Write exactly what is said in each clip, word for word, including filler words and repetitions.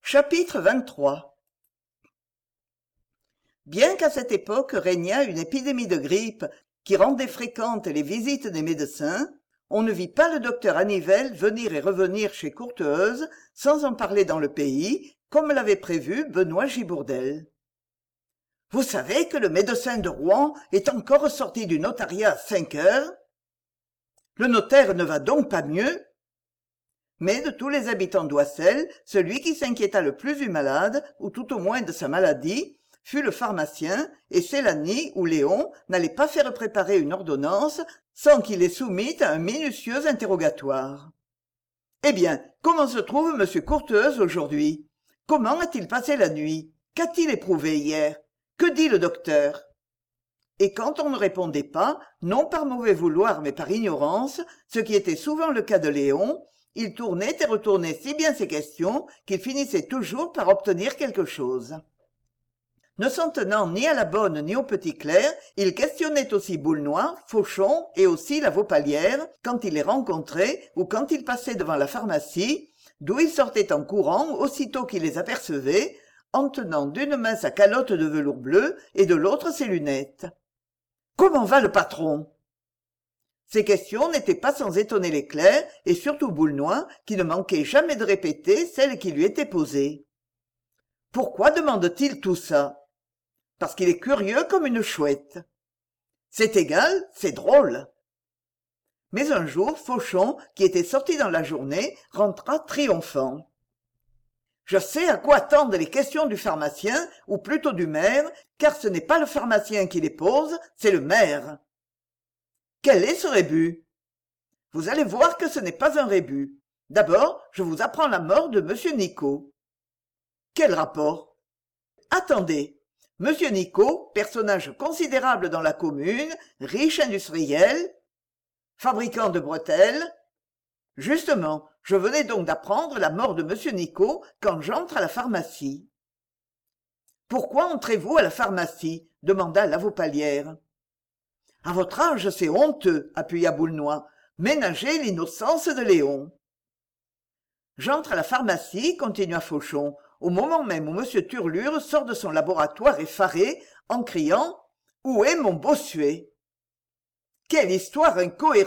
Chapitre vingt-trois. Bien qu'à cette époque régnât une épidémie de grippe qui rendait fréquentes les visites des médecins, on ne vit pas le docteur Annivelle venir et revenir chez Courteheuse sans en parler dans le pays, comme l'avait prévu Benoît Gibourdel. « Vous savez que le médecin de Rouen est encore sorti du notariat à cinq heures ? Le notaire ne va donc pas mieux ? » Mais de tous les habitants d'Oissel, celui qui s'inquiéta le plus du malade, ou tout au moins de sa maladie, fut le pharmacien, et Célanie ou Léon n'allaient pas faire préparer une ordonnance sans qu'il les soumît à un minutieux interrogatoire. « Eh bien, comment se trouve M. Courteheuse aujourd'hui ? Comment a-t-il passé la nuit ? Qu'a-t-il éprouvé hier ? Que dit le docteur ?» Et quand on ne répondait pas, non par mauvais vouloir mais par ignorance, ce qui était souvent le cas de Léon, il tournait et retournait si bien ses questions qu'il finissait toujours par obtenir quelque chose. Ne s'en tenant ni à la bonne ni au petit clerc, il questionnait aussi Boulnois, Fauchon et aussi la Vaupalière quand il les rencontrait ou quand il passait devant la pharmacie, d'où il sortait en courant aussitôt qu'il les apercevait, en tenant d'une main sa calotte de velours bleu et de l'autre ses lunettes. « Comment va le patron ?» Ces questions n'étaient pas sans étonner les clercs et surtout Boulnois, qui ne manquait jamais de répéter celles qui lui étaient posées. Pourquoi demande-t-il tout ça ? Parce qu'il est curieux comme une chouette. C'est égal, c'est drôle. Mais un jour, Fauchon, qui était sorti dans la journée, rentra triomphant. Je sais à quoi attendent les questions du pharmacien, ou plutôt du maire, car ce n'est pas le pharmacien qui les pose, c'est le maire. Quel est ce rébus ? Vous allez voir que ce n'est pas un rébus. D'abord, je vous apprends la mort de Monsieur Nicot. Quel rapport ? Attendez. Monsieur Nicot, personnage considérable dans la commune, riche industriel, fabricant de bretelles. Justement, je venais donc d'apprendre la mort de Monsieur Nicot quand j'entre à la pharmacie. Pourquoi entrez-vous à la pharmacie ? Demanda la Vaupalière. À votre âge, c'est honteux, appuya Boulnois. Ménagez l'innocence de Léon. J'entre à la pharmacie, continua Fauchon, au moment même où M. Turlure sort de son laboratoire effaré, en criant « Où est mon Bossuet ?» Quelle histoire incohérente !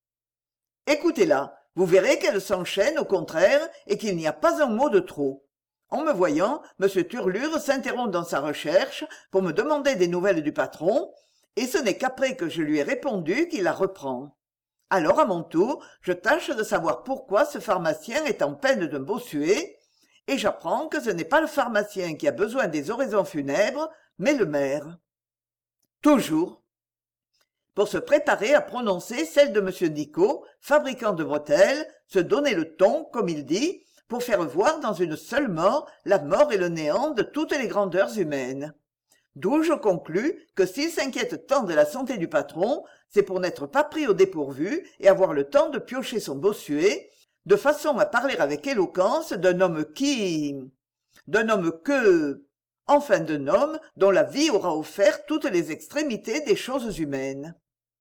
Écoutez-la, vous verrez qu'elle s'enchaîne au contraire et qu'il n'y a pas un mot de trop. En me voyant, M. Turlure s'interrompt dans sa recherche pour me demander des nouvelles du patron, et ce n'est qu'après que je lui ai répondu qu'il la reprend. Alors, à mon tour, je tâche de savoir pourquoi ce pharmacien est en peine d'un Bossuet, et j'apprends que ce n'est pas le pharmacien qui a besoin des oraisons funèbres, mais le maire. Toujours. Pour se préparer à prononcer celle de M. Nicot, fabricant de bretelles, se donner le ton, comme il dit, pour faire voir dans une seule mort la mort et le néant de toutes les grandeurs humaines. D'où je conclus que s'il s'inquiète tant de la santé du patron, c'est pour n'être pas pris au dépourvu et avoir le temps de piocher son Bossuet, de façon à parler avec éloquence d'un homme qui... d'un homme que... enfin d'un homme dont la vie aura offert toutes les extrémités des choses humaines.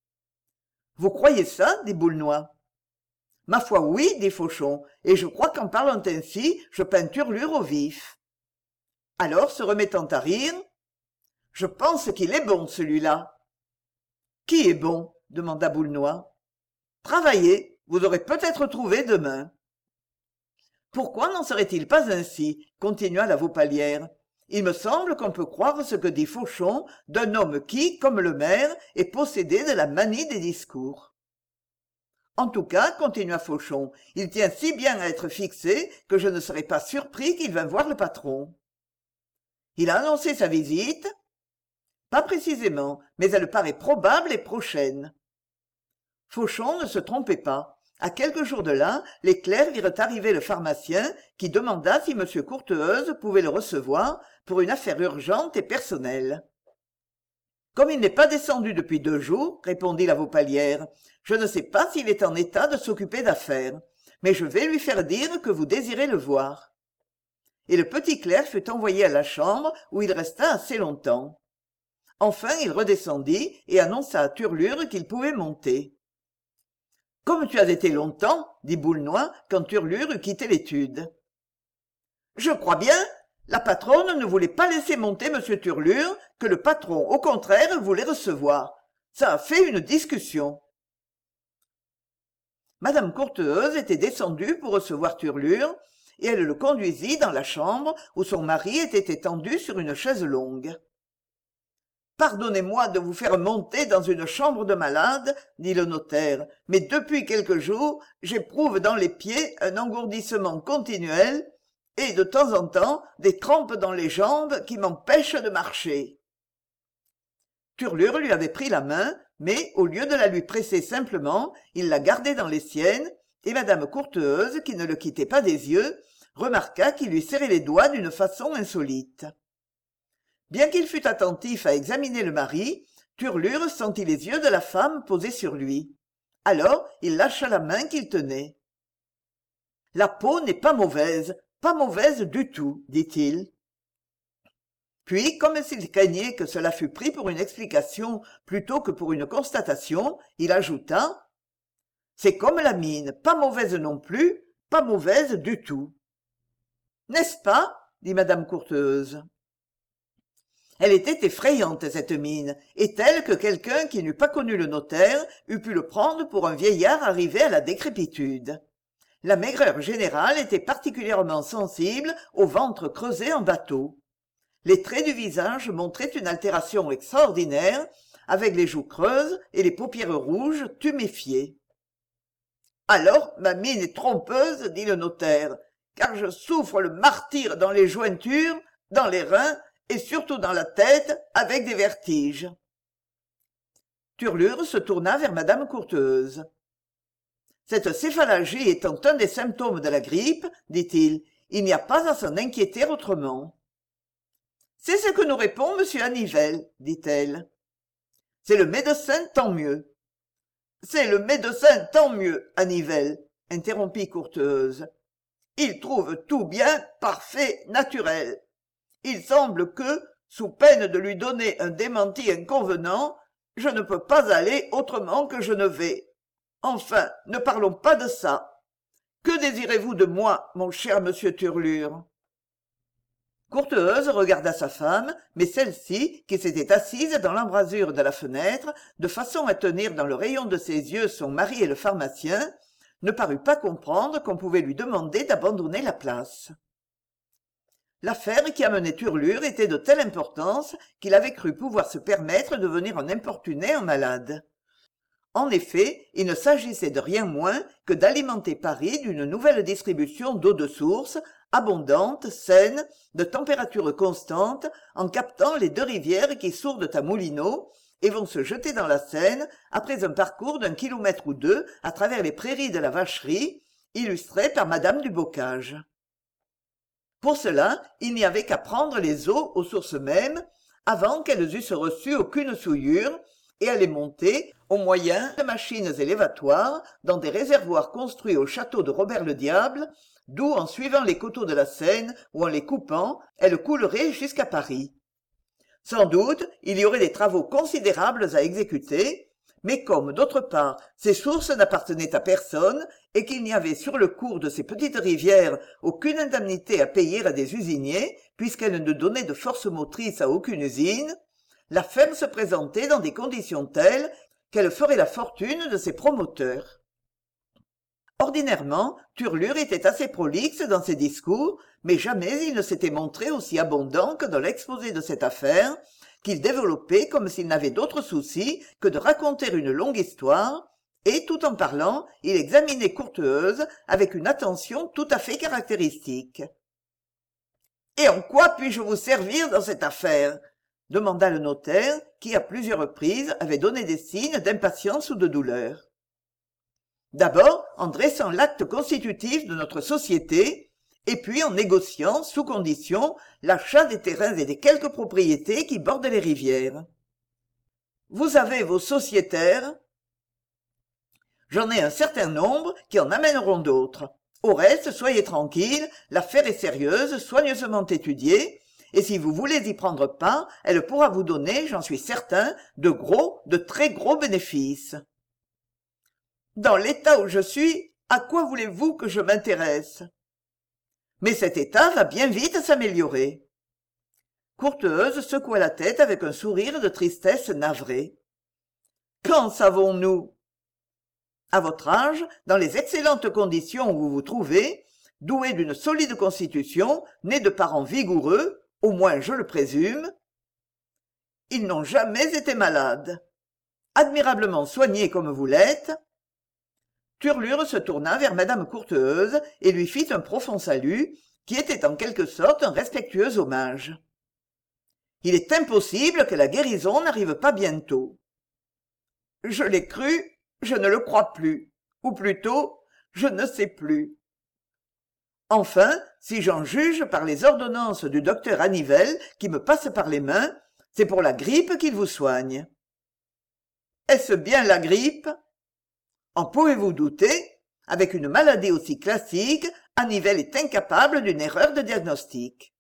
« Vous croyez ça ?» dit Boulnois. « Ma foi, oui, dit Fauchon, et je crois qu'en parlant ainsi, je peins Turlure au vif. » Alors, se remettant à rire, « Je pense qu'il est bon, celui-là. »« Qui est bon ?» demanda Boulnois. « Travaillez, vous aurez peut-être trouvé demain. » Pourquoi n'en serait-il pas ainsi ? Continua la Vaupalière. Il me semble qu'on peut croire ce que dit Fauchon d'un homme qui, comme le maire, est possédé de la manie des discours. En tout cas, continua Fauchon, il tient si bien à être fixé que je ne serais pas surpris qu'il vînt voir le patron. Il a annoncé sa visite ? Pas précisément, mais elle paraît probable et prochaine. Fauchon ne se trompait pas. À quelques jours de là, les clercs virent arriver le pharmacien qui demanda si M. Courteheuse pouvait le recevoir pour une affaire urgente et personnelle. « Comme il n'est pas descendu depuis deux jours, répondit la Vaupalière, je ne sais pas s'il est en état de s'occuper d'affaires, mais je vais lui faire dire que vous désirez le voir. » Et le petit clerc fut envoyé à la chambre où il resta assez longtemps. Enfin, il redescendit et annonça à Turlure qu'il pouvait monter. « Comme tu as été longtemps, dit Boulnois, quand Turlure eut quitté l'étude. Je crois bien. La patronne ne voulait pas laisser monter M. Turlure, que le patron, au contraire, voulait recevoir. Ça a fait une discussion. Madame Courteheuse était descendue pour recevoir Turlure, et elle le conduisit dans la chambre où son mari était étendu sur une chaise longue. « Pardonnez-moi de vous faire monter dans une chambre de malade, dit le notaire, mais depuis quelques jours, j'éprouve dans les pieds un engourdissement continuel et, de temps en temps, des crampes dans les jambes qui m'empêchent de marcher. » Turlure lui avait pris la main, mais, au lieu de la lui presser simplement, il la gardait dans les siennes, et madame Courteheuse, qui ne le quittait pas des yeux, remarqua qu'il lui serrait les doigts d'une façon insolite. Bien qu'il fût attentif à examiner le mari, Turlure sentit les yeux de la femme posés sur lui. Alors il lâcha la main qu'il tenait. « La peau n'est pas mauvaise, pas mauvaise du tout, dit-il. Puis, comme s'il craignait que cela fût pris pour une explication plutôt que pour une constatation, il ajouta « C'est comme la mine, pas mauvaise non plus, pas mauvaise du tout. »« N'est-ce pas ?» dit madame Courteheuse. Elle était effrayante, cette mine, et telle que quelqu'un qui n'eût pas connu le notaire eût pu le prendre pour un vieillard arrivé à la décrépitude. La maigreur générale était particulièrement sensible au ventre creusé en bateau. Les traits du visage montraient une altération extraordinaire, avec les joues creuses et les paupières rouges tuméfiées. « Alors, ma mine est trompeuse, dit le notaire, car je souffre le martyre dans les jointures, dans les reins, et surtout dans la tête, avec des vertiges. » Turlure se tourna vers madame Courteheuse. « Cette céphalgie étant un des symptômes de la grippe, dit-il, il n'y a pas à s'en inquiéter autrement. »« C'est ce que nous répond monsieur Annivelle, dit-elle. »« C'est le médecin, tant mieux. »« C'est le médecin, tant mieux, Annivelle, » interrompit Courteheuse. « Il trouve tout bien, parfait, naturel. Il semble que, sous peine de lui donner un démenti inconvenant, je ne peux pas aller autrement que je ne vais. Enfin, ne parlons pas de ça. Que désirez-vous de moi, mon cher monsieur Turlure ?» Courteheuse regarda sa femme, mais celle-ci, qui s'était assise dans l'embrasure de la fenêtre, de façon à tenir dans le rayon de ses yeux son mari et le pharmacien, ne parut pas comprendre qu'on pouvait lui demander d'abandonner la place. L'affaire qui amenait Turlure était de telle importance qu'il avait cru pouvoir se permettre de venir en importuner un malade. En effet, il ne s'agissait de rien moins que d'alimenter Paris d'une nouvelle distribution d'eau de source, abondante, saine, de température constante, en captant les deux rivières qui sourdent à Moulineaux et vont se jeter dans la Seine après un parcours d'un kilomètre ou deux à travers les prairies de la Vacherie, illustrées par madame du Bocage. Pour cela, il n'y avait qu'à prendre les eaux aux sources mêmes, avant qu'elles eussent reçu aucune souillure, et à les monter, au moyen de machines élévatoires, dans des réservoirs construits au château de Robert-le-Diable, d'où, en suivant les coteaux de la Seine ou en les coupant, elles couleraient jusqu'à Paris. Sans doute, il y aurait des travaux considérables à exécuter, mais comme, d'autre part, ces sources n'appartenaient à personne et qu'il n'y avait sur le cours de ces petites rivières aucune indemnité à payer à des usiniers, puisqu'elles ne donnaient de force motrice à aucune usine, la ferme se présentait dans des conditions telles qu'elle ferait la fortune de ses promoteurs. Ordinairement, Turlure était assez prolixe dans ses discours, mais jamais il ne s'était montré aussi abondant que dans l'exposé de cette affaire, qu'il développait comme s'il n'avait d'autre souci que de raconter une longue histoire, et tout en parlant, il examinait Courteheuse avec une attention tout à fait caractéristique. « Et en quoi puis-je vous servir dans cette affaire ?» demanda le notaire, qui à plusieurs reprises avait donné des signes d'impatience ou de douleur. « D'abord en dressant l'acte constitutif de notre société, et puis en négociant, sous condition, l'achat des terrains et des quelques propriétés qui bordent les rivières. Vous avez vos sociétaires. J'en ai un certain nombre qui en amèneront d'autres. Au reste, soyez tranquille, l'affaire est sérieuse, soigneusement étudiée, et si vous voulez y prendre part, elle pourra vous donner, j'en suis certain, de gros, de très gros bénéfices. Dans l'état où je suis, à quoi voulez-vous que je m'intéresse ? Mais cet état va bien vite s'améliorer. Courteheuse secoua la tête avec un sourire de tristesse navrée. Qu'en savons-nous? À votre âge, dans les excellentes conditions où vous vous trouvez, doué d'une solide constitution, né de parents vigoureux, au moins je le présume, ils n'ont jamais été malades. Admirablement soignés comme vous l'êtes. Turlure se tourna vers madame Courteheuse et lui fit un profond salut, qui était en quelque sorte un respectueux hommage. Il est impossible que la guérison n'arrive pas bientôt. Je l'ai cru, je ne le crois plus, ou plutôt, je ne sais plus. Enfin, si j'en juge par les ordonnances du docteur Annivelle qui me passent par les mains, c'est pour la grippe qu'il vous soigne. Est-ce bien la grippe? En pouvez-vous douter? Avec une maladie aussi classique, Annivelle est incapable d'une erreur de diagnostic.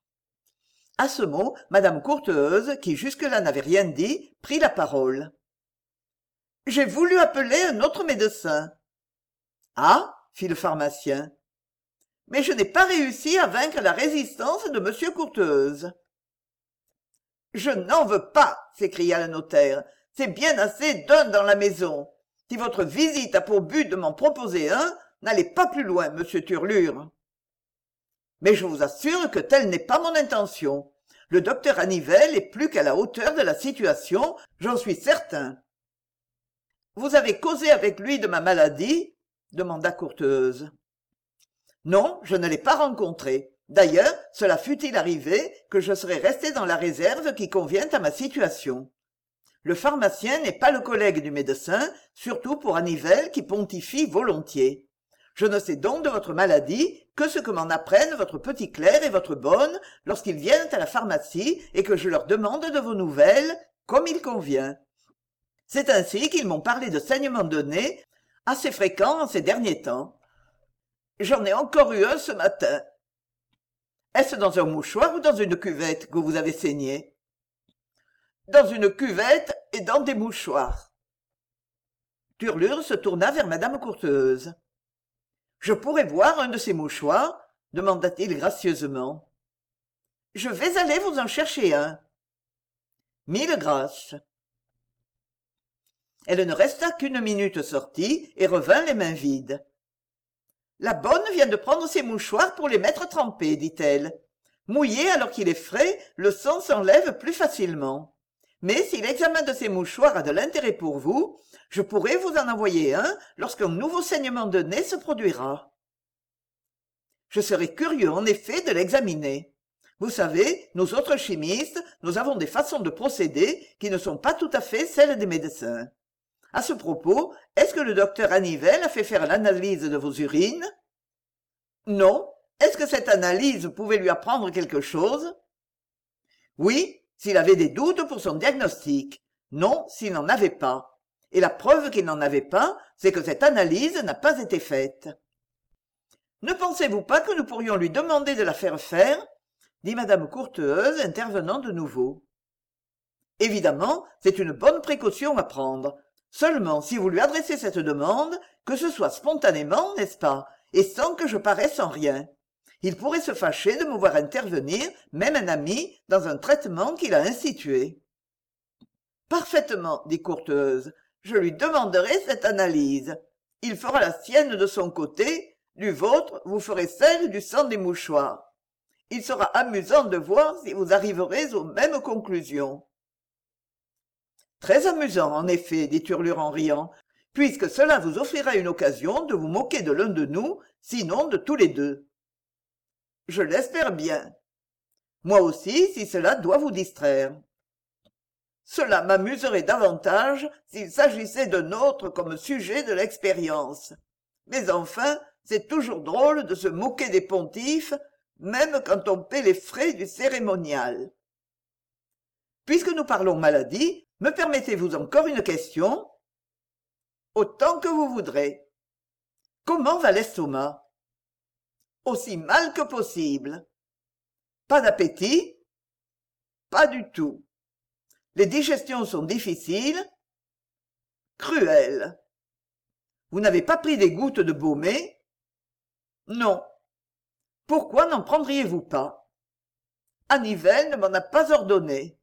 À ce mot, madame Courteheuse, qui jusque-là n'avait rien dit, prit la parole. J'ai voulu appeler un autre médecin. Ah, fit le pharmacien. Mais je n'ai pas réussi à vaincre la résistance de monsieur Courteheuse. Je n'en veux pas, s'écria le notaire. C'est bien assez d'un dans la maison. Si votre visite a pour but de m'en proposer un, n'allez pas plus loin, monsieur Turlure. Mais je vous assure que telle n'est pas mon intention. Le docteur Annivelle est plus qu'à la hauteur de la situation, j'en suis certain. Vous avez causé avec lui de ma maladie? Demanda Courteheuse. Non, je ne l'ai pas rencontré. D'ailleurs, cela fût-il arrivé que je serais resté dans la réserve qui convient à ma situation. Le pharmacien n'est pas le collègue du médecin, surtout pour Annivelle qui pontifie volontiers. Je ne sais donc de votre maladie que ce que m'en apprennent votre petit Claire et votre bonne lorsqu'ils viennent à la pharmacie et que je leur demande de vos nouvelles, comme il convient. C'est ainsi qu'ils m'ont parlé de saignements de nez, assez fréquents en ces derniers temps. J'en ai encore eu un ce matin. Est-ce dans un mouchoir ou dans une cuvette que vous avez saigné? Dans une cuvette et dans des mouchoirs. Turlure se tourna vers madame Courteheuse. Je pourrais voir un de ces mouchoirs? Demanda-t-il gracieusement. Je vais aller vous en chercher un. Mille grâces. Elle ne resta qu'une minute sortie et revint les mains vides. La bonne vient de prendre ses mouchoirs pour les mettre trempés, dit-elle. Mouillé alors qu'il est frais, le sang s'enlève plus facilement. Mais si l'examen de ces mouchoirs a de l'intérêt pour vous, je pourrai vous en envoyer un lorsqu'un nouveau saignement de nez se produira. Je serais curieux en effet de l'examiner. Vous savez, nous autres chimistes, nous avons des façons de procéder qui ne sont pas tout à fait celles des médecins. À ce propos, est-ce que le docteur Annivelle a fait faire l'analyse de vos urines? Non. Est-ce que cette analyse pouvait lui apprendre quelque chose? Oui, s'il avait des doutes pour son diagnostic. Non, s'il n'en avait pas. Et la preuve qu'il n'en avait pas, c'est que cette analyse n'a pas été faite. Ne pensez-vous pas que nous pourrions lui demander de la faire faire? Dit madame Courteheuse, intervenant de nouveau. Évidemment, c'est une bonne précaution à prendre. Seulement, si vous lui adressez cette demande, que ce soit spontanément, n'est-ce pas, et sans que je paraisse en rien. Il pourrait se fâcher de me voir intervenir, même un ami, dans un traitement qu'il a institué. Parfaitement, dit Courteheuse. Je lui demanderai cette analyse. Il fera la sienne de son côté, du vôtre, vous ferez celle du sang des mouchoirs. Il sera amusant de voir si vous arriverez aux mêmes conclusions. Très amusant, en effet, dit Turlure en riant, puisque cela vous offrira une occasion de vous moquer de l'un de nous, sinon de tous les deux. Je l'espère bien. Moi aussi, si cela doit vous distraire. Cela m'amuserait davantage s'il s'agissait d'un autre comme sujet de l'expérience. Mais enfin, c'est toujours drôle de se moquer des pontifes, même quand on paie les frais du cérémonial. Puisque nous parlons maladie, me permettez-vous encore une question? Autant que vous voudrez. Comment va l'estomac? Aussi mal que possible. Pas d'appétit? Pas du tout. Les digestions sont difficiles? Cruelles. Vous n'avez pas pris des gouttes de baumet? Non. Pourquoi n'en prendriez-vous pas? Annivelle ne m'en a pas ordonné.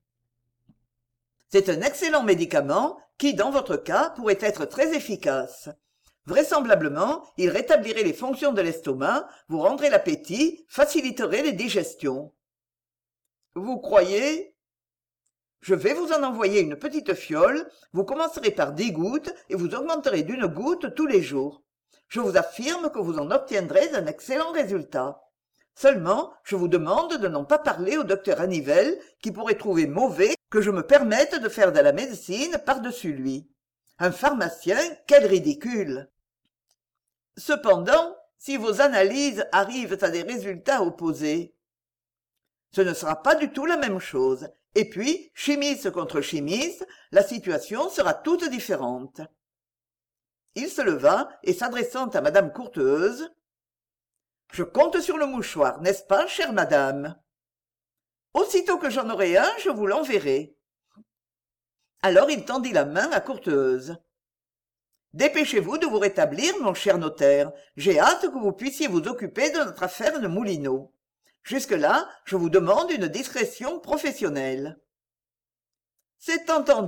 C'est un excellent médicament qui, dans votre cas, pourrait être très efficace. Vraisemblablement, il rétablirait les fonctions de l'estomac, vous rendrait l'appétit, faciliterait les digestions. Vous croyez? Je vais vous en envoyer une petite fiole, vous commencerez par dix gouttes et vous augmenterez d'une goutte tous les jours. Je vous affirme que vous en obtiendrez un excellent résultat. Seulement, je vous demande de n'en pas parler au docteur Annivelle, qui pourrait trouver mauvais que je me permette de faire de la médecine par-dessus lui. Un pharmacien, quel ridicule! Cependant, si vos analyses arrivent à des résultats opposés, ce ne sera pas du tout la même chose. Et puis, chimiste contre chimiste, la situation sera toute différente. Il se leva et s'adressant à madame Courteheuse, « Je compte sur le mouchoir, n'est-ce pas, chère madame? Aussitôt que j'en aurai un, je vous l'enverrai. » Alors il tendit la main à Courteheuse. « Dépêchez-vous de vous rétablir, mon cher notaire. J'ai hâte que vous puissiez vous occuper de notre affaire de Moulineaux. Jusque-là, je vous demande une discrétion professionnelle. » « C'est entendu. »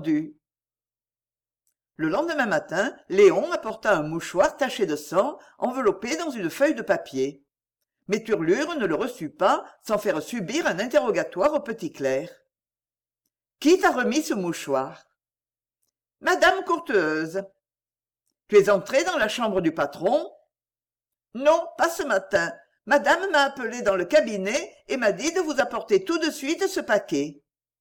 Le lendemain matin, Léon apporta un mouchoir taché de sang, enveloppé dans une feuille de papier. Mais Turlure ne le reçut pas sans faire subir un interrogatoire au petit clerc. « Qui t'a remis ce mouchoir ?»« Madame Courteheuse. »« Tu es entrée dans la chambre du patron ?»« Non, pas ce matin. Madame m'a appelé dans le cabinet et m'a dit de vous apporter tout de suite ce paquet. »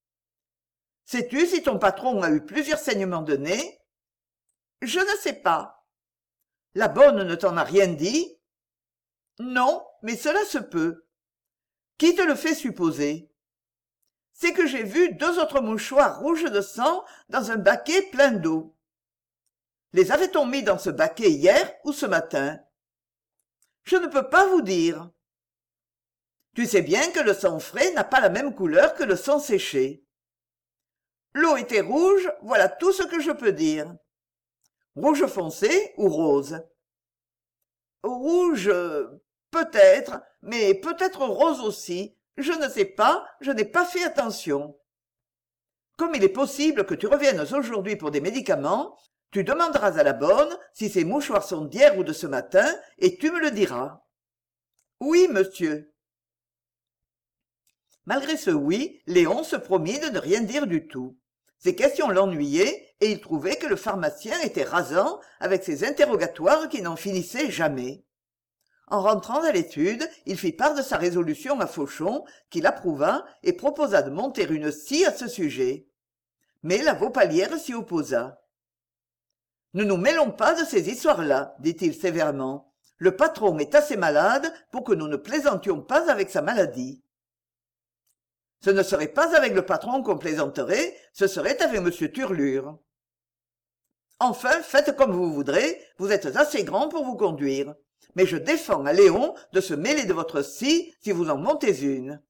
« Sais-tu si ton patron a eu plusieurs saignements de nez ?»« Je ne sais pas. »« La bonne ne t'en a rien dit ?»« Non, mais cela se peut. »« Qui te le fait supposer ?»« C'est que j'ai vu deux autres mouchoirs rouges de sang dans un baquet plein d'eau. »« Les avait-on mis dans ce baquet hier ou ce matin ?»« Je ne peux pas vous dire. »« Tu sais bien que le sang frais n'a pas la même couleur que le sang séché. » L'eau était rouge, voilà tout ce que je peux dire. Rouge foncé ou rose? Rouge, peut-être, mais peut-être rose aussi. Je ne sais pas, je n'ai pas fait attention. Comme il est possible que tu reviennes aujourd'hui pour des médicaments, tu demanderas à la bonne si ces mouchoirs sont d'hier ou de ce matin, et tu me le diras. Oui, monsieur. Malgré ce oui, Léon se promit de ne rien dire du tout. Ces questions l'ennuyaient, et il trouvait que le pharmacien était rasant avec ses interrogatoires qui n'en finissaient jamais. En rentrant à l'étude, il fit part de sa résolution à Fauchon, qui l'approuva et proposa de monter une scie à ce sujet. Mais la Vaupalière s'y opposa. « Ne nous mêlons pas de ces histoires-là, dit-il sévèrement. Le patron est assez malade pour que nous ne plaisantions pas avec sa maladie. » Ce ne serait pas avec le patron qu'on plaisanterait, ce serait avec monsieur Turlure. Enfin, faites comme vous voudrez, vous êtes assez grand pour vous conduire. Mais je défends à Léon de se mêler de votre scie si vous en montez une.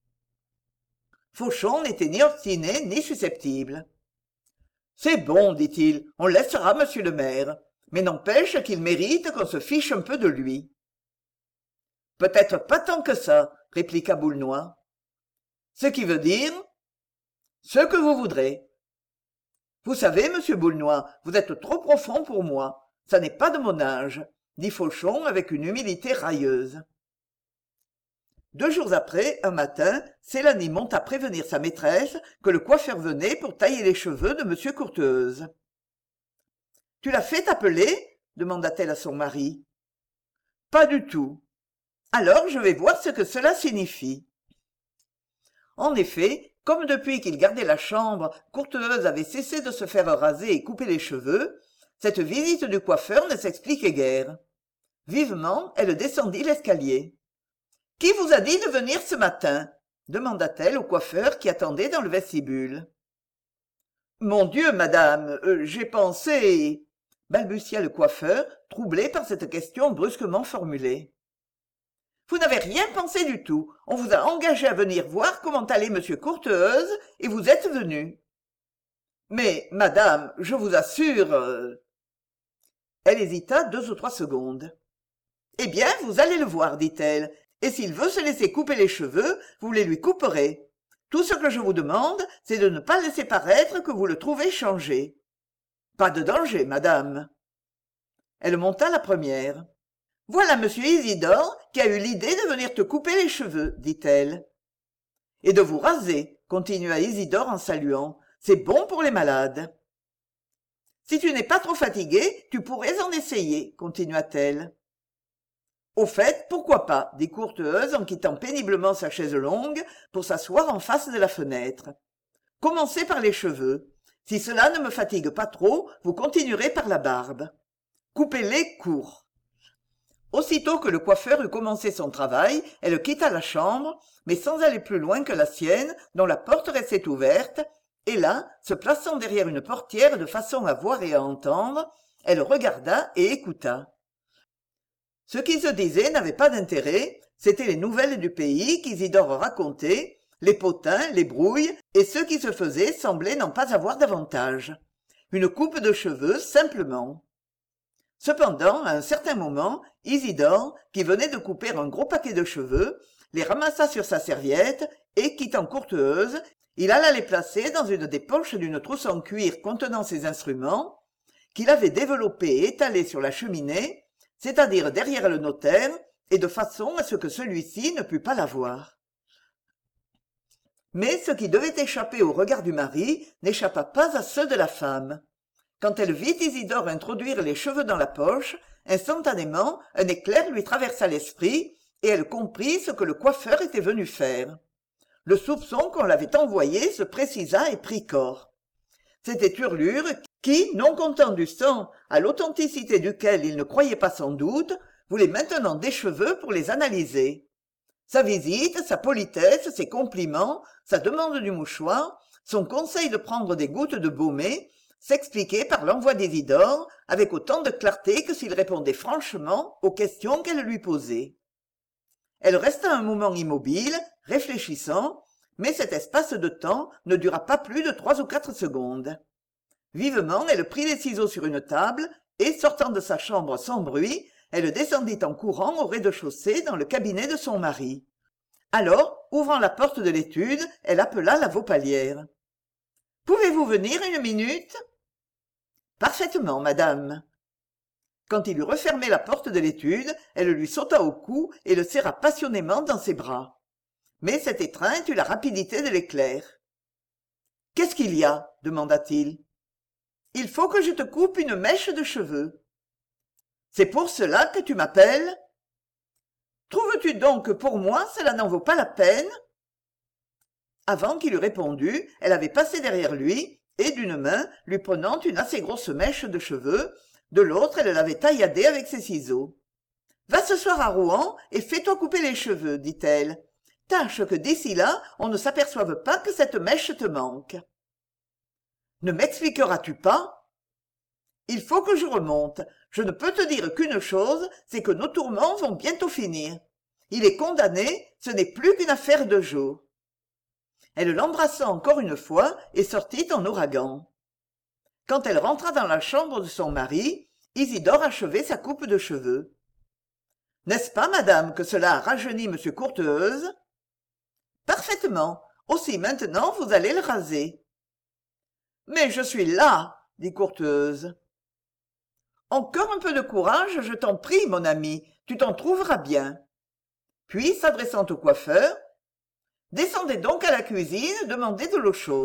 Fauchon n'était ni obstiné ni susceptible. C'est bon, dit-il, on laissera monsieur le maire, mais n'empêche qu'il mérite qu'on se fiche un peu de lui. Peut-être pas tant que ça, répliqua Boulnois. Ce qui veut dire ce que vous voudrez. Vous savez, monsieur Boulnois, vous êtes trop profond pour moi. Ça n'est pas de mon âge, dit Fauchon avec une humilité railleuse. Deux jours après, un matin, Célanie monta prévenir sa maîtresse que le coiffeur venait pour tailler les cheveux de monsieur Courteheuse. « Tu l'as fait appeler ?» demanda-t-elle à son mari. « Pas du tout. Alors je vais voir ce que cela signifie. » En effet, comme depuis qu'il gardait la chambre, Courteheuse avait cessé de se faire raser et couper les cheveux, cette visite du coiffeur ne s'expliquait guère. Vivement, elle descendit l'escalier. « Qui vous a dit de venir ce matin ?» demanda-t-elle au coiffeur qui attendait dans le vestibule. « Mon Dieu, madame, euh, j'ai pensé... » balbutia le coiffeur, troublé par cette question brusquement formulée. « Vous n'avez rien pensé du tout. On vous a engagé à venir voir comment allait monsieur Courteheuse, et vous êtes venu. »« Mais, madame, je vous assure... euh... » Elle hésita deux ou trois secondes. « Eh bien, vous allez le voir, dit-elle, et s'il veut se laisser couper les cheveux, vous les lui couperez. Tout ce que je vous demande, c'est de ne pas laisser paraître que vous le trouvez changé. Pas de danger, madame. Elle monta la première. Voilà monsieur Isidore qui a eu l'idée de venir te couper les cheveux, dit-elle. Et de vous raser, continua Isidore en saluant. C'est bon pour les malades. Si tu n'es pas trop fatigué, tu pourrais en essayer, continua-t-elle. Au fait, pourquoi pas, dit Courteheuse en quittant péniblement sa chaise longue pour s'asseoir en face de la fenêtre. Commencez par les cheveux. Si cela ne me fatigue pas trop, vous continuerez par la barbe. Coupez-les courts. Aussitôt que le coiffeur eut commencé son travail, elle quitta la chambre, mais sans aller plus loin que la sienne, dont la porte restait ouverte, et là, se plaçant derrière une portière de façon à voir et à entendre, elle regarda et écouta. Ce qui se disait n'avait pas d'intérêt, c'étaient les nouvelles du pays qu'Isidore racontait, les potins, les brouilles, et ceux qui se faisaient semblaient n'en pas avoir davantage. Une coupe de cheveux, simplement. Cependant, à un certain moment, Isidore, qui venait de couper un gros paquet de cheveux, les ramassa sur sa serviette, et, quittant Courteheuse, il alla les placer dans une des poches d'une trousse en cuir contenant ses instruments, qu'il avait développée et étalée sur la cheminée, c'est-à-dire derrière le notaire, et de façon à ce que celui-ci ne pût pas la voir. Mais ce qui devait échapper au regard du mari n'échappa pas à ceux de la femme. Quand elle vit Isidore introduire les cheveux dans la poche, instantanément, un éclair lui traversa l'esprit, et elle comprit ce que le coiffeur était venu faire. Le soupçon qu'on l'avait envoyé se précisa et prit corps. C'était Turlure qui, non content du sang, à l'authenticité duquel il ne croyait pas sans doute, voulait maintenant des cheveux pour les analyser. Sa visite, sa politesse, ses compliments, sa demande du mouchoir, son conseil de prendre des gouttes de baumet, s'expliquaient par l'envoi d'Isidore avec autant de clarté que s'il répondait franchement aux questions qu'elle lui posait. Elle resta un moment immobile, réfléchissant, mais cet espace de temps ne dura pas plus de trois ou quatre secondes. Vivement, elle prit les ciseaux sur une table et, sortant de sa chambre sans bruit, elle descendit en courant au rez-de-chaussée dans le cabinet de son mari. Alors, ouvrant la porte de l'étude, elle appela la Vaupalière. « Pouvez-vous venir une minute ?»« Parfaitement, madame. » Quand il eut refermé la porte de l'étude, elle lui sauta au cou et le serra passionnément dans ses bras. Mais cette étreinte eut la rapidité de l'éclair. « Qu'est-ce qu'il y a ?» demanda-t-il. « Il faut que je te coupe une mèche de cheveux. »« C'est pour cela que tu m'appelles ?»« Trouves-tu donc que pour moi cela n'en vaut pas la peine ?» Avant qu'il eût répondu, elle avait passé derrière lui, et d'une main, lui prenant une assez grosse mèche de cheveux, de l'autre elle l'avait tailladée avec ses ciseaux. « Va ce soir à Rouen et fais-toi couper les cheveux, dit-elle. Tâche que d'ici là, on ne s'aperçoive pas que cette mèche te manque. »« Ne m'expliqueras-tu pas ? » « Il faut que je remonte. Je ne peux te dire qu'une chose, c'est que nos tourments vont bientôt finir. Il est condamné, ce n'est plus qu'une affaire de jours. » Elle l'embrassa encore une fois et sortit en ouragan. Quand elle rentra dans la chambre de son mari, Isidore achevait sa coupe de cheveux. « N'est-ce pas, madame, que cela a rajeuni monsieur Courteheuse ?»« Parfaitement. Aussi maintenant vous allez le raser. »« Mais je suis là, dit Courteheuse. »« Encore un peu de courage, je t'en prie, mon ami, tu t'en trouveras bien. » Puis, s'adressant au coiffeur, « Descendez donc à la cuisine, demandez de l'eau chaude. »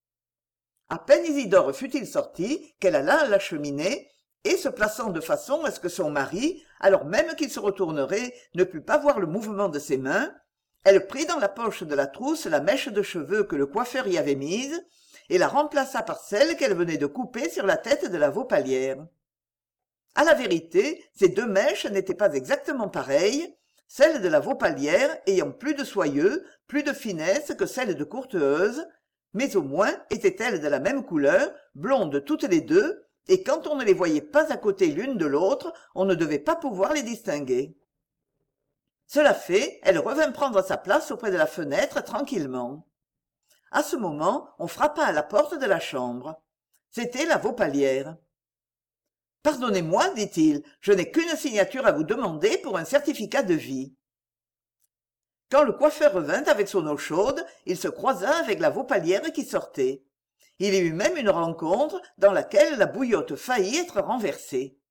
À peine Isidore fut-il sorti qu'elle alla à la cheminée, et se plaçant de façon à ce que son mari, alors même qu'il se retournerait, ne pût pas voir le mouvement de ses mains, elle prit dans la poche de la trousse la mèche de cheveux que le coiffeur y avait mise, et la remplaça par celle qu'elle venait de couper sur la tête de la Vaupalière. À la vérité, ces deux mèches n'étaient pas exactement pareilles, celle de la Vaupalière ayant plus de soyeux, plus de finesse que celle de Courteheuse, mais au moins étaient-elles de la même couleur, blondes toutes les deux, et quand on ne les voyait pas à côté l'une de l'autre, on ne devait pas pouvoir les distinguer. Cela fait, elle revint prendre sa place auprès de la fenêtre tranquillement. À ce moment, on frappa à la porte de la chambre. C'était la Vaupalière. « Pardonnez-moi, dit-il, je n'ai qu'une signature à vous demander pour un certificat de vie. » quand le coiffeur revint avec son eau chaude il se croisa avec la vaupalière qui sortait il y eut même une rencontre dans laquelle la bouillotte faillit être renversée